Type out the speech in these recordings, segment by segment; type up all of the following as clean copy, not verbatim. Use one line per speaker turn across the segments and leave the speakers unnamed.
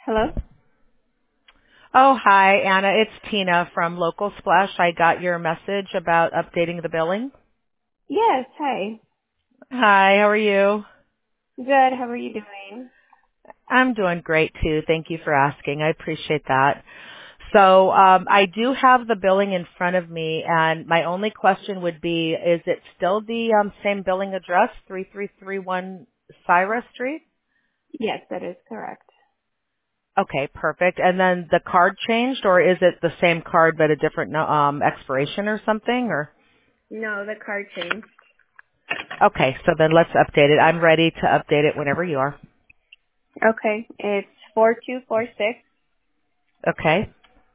Hello?
Oh, hi, Anna. It's Tina from Local Splash. I got your message about updating the billing.
Yes, hi.
Hi, how are you?
Good, how are you doing?
I'm doing great too. Thank you for asking. I appreciate that. So I do have the billing in front of me, and my only question would be, is it still the same billing address, 3331 Cyrus Street?
Yes, that is correct.
Okay, perfect. And then the card changed, or is it the same card but a different expiration or something? Or
No, the card changed.
okay, so then let's update it. I'm ready to update it whenever you are.
Okay, it's 4246
Okay,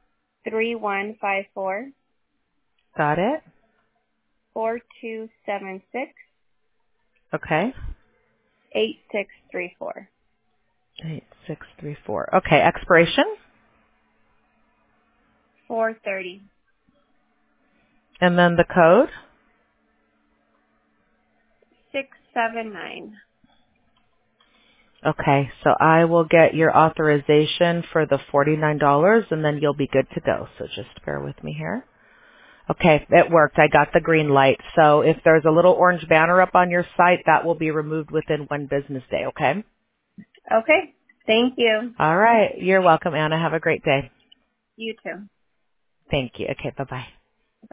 3154
got it.
4276
Okay,
8634
8634. Okay, expiration,
430
and then the code.
679.
Okay, so I will get your authorization for the $49, and then you'll be good to go. So just bear with me here. Okay, it worked. I got the green light. So if there's a little orange banner up on your site, that will be removed within one business day, okay?
Okay, thank you.
All right. You're welcome, Anna. Have a great day.
You too.
Thank you. Okay, bye-bye.